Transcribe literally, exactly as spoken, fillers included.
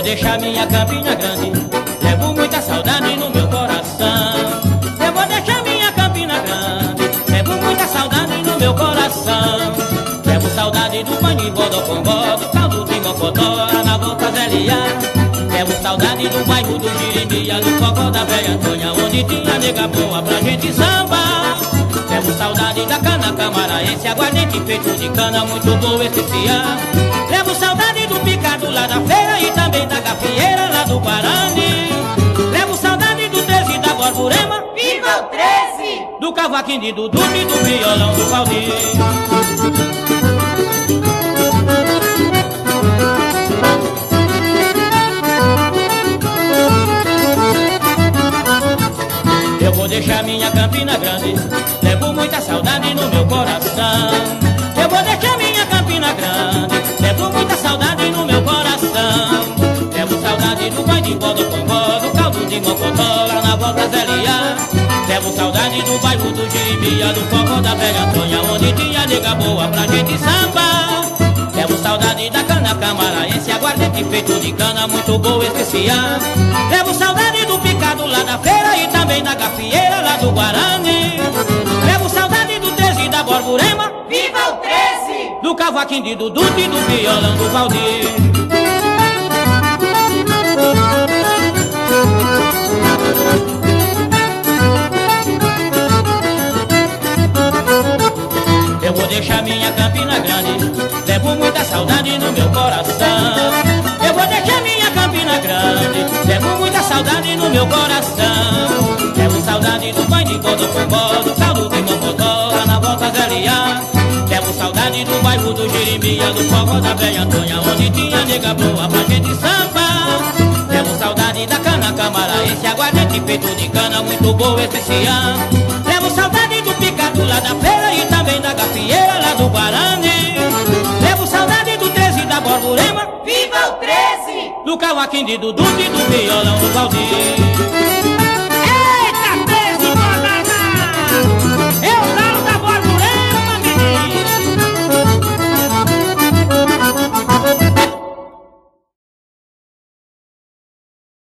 deixar minha Campina Grande, levo muita saudade no meu coração. Eu vou deixar minha Campina Grande, levo muita saudade no meu coração. Levo saudade do pão de bodocongó, do caldo de mocotó, na boca Zélia. Levo saudade do bairro do Jirimia, do forró da velha Antônia, onde tinha nega boa pra gente sambar. Levo saudade da cana camaraense, aguardente feito de cana, muito boa especial. Levo saudade do picado lá da feira e também da gafieira lá do Guarani. Levo saudade do treze da Borborema, viva o treze! Do cavaquinho de Dudu e do violão do Valdir. Eu vou deixar minha Campina Grande, levo muita saudade no meu coração. Eu vou deixar minha Campina Grande, levo muita saudade no meu coração. Levo saudade do pai de bodocongó, do caldo de mocotó, lá na volta Zélia. Levo saudade do bairro do Jirimia, do forró da velha Antônia, onde tinha nega boa pra gente sambar. Levo saudade da cana camaraense, aguardente feito de cana, muito boa especial. Levo saudade do picado lá da feira e também da gafieira lá do Guarani. Levo saudade do treze da Borborema, viva o treze! Do cavaquinho de Dudu e do violão do Valdir. Eu vou deixar minha Campina Grande, levo muita saudade no meu coração. Eu vou deixar minha Campina Grande, levo muita saudade no meu coração. Levo saudade do pai de bodocongó, do caldo de mocotó, lá na volta Zélia. Levo saudade do bairro do Jirimia, do forró da velha Antônia, onde tinha nega boa pra gente sambar. Levo saudade da cana camaraense, aguardente feito de cana, muito boa especial. Levo saudade do picado lá da feira e também da gafieira lá do Guarani. Levo saudade do treze da Borborema, viva o treze! Do cavaquinho de Dudu e do violão do Valdir.